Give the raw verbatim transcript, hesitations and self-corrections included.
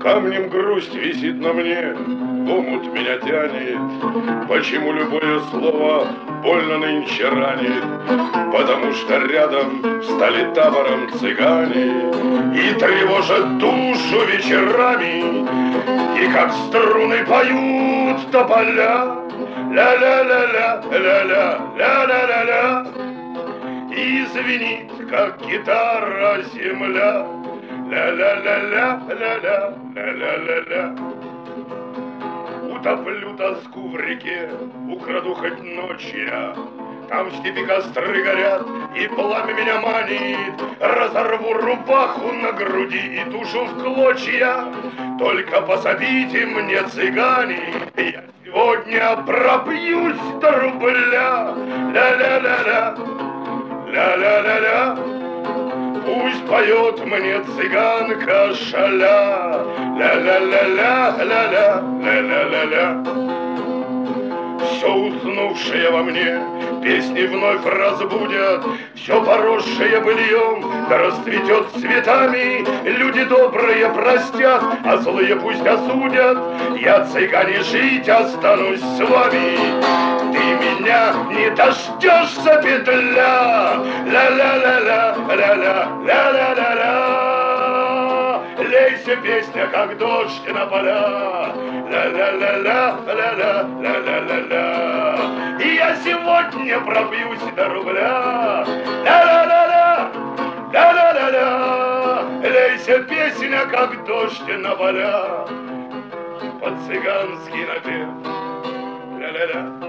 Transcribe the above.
Камнем грусть висит на мне, в омут меня тянет. Почему любое слово больно нынче ранит? Потому что рядом встали табором цыгане и тревожат душу вечерами, и как струны поют тополя. Ля-ля-ля-ля, ля-ля, ля-ля-ля-ля. И звенит, как гитара, земля. Ля-ля-ля-ля, ля-ля, ля-ля-ля-ля. Утоплю тоску в реке, украду хоть ночь я. Там в степи костры горят, и пламя меня манит. Разорву рубаху на груди и душу в клочья. Только пособите мне, цыгане, я сегодня пропьюсь до рубля. Ля-ля-ля-ля, ля-ля-ля-ля. Пусть поет мне цыганка шаля. Ля-ля-ля-ля, ля-ля, ля-ля-ля-ля. Все уснувшее во мне песни вновь разбудят, все поросшее быльем да расцветет цветами. Люди добрые простят, а злые пусть осудят. Я, цыгане, жить останусь с вами. Ты меня не дождешься, петля. Ля-ля-ля-ля, ля-ля, ля-ля-ля-ля. Лейся, песня, как дождь на поля. Ля-ля-ля-ля, ля-ля, ля-ля-ля-ля. И я сегодня пропьюсь до рубля. Ля-ля-ля-ля, ля-ля-ля-ля. Лейся, песня, как дождь на поля. Под цыганский напев. Ля-ля-ля.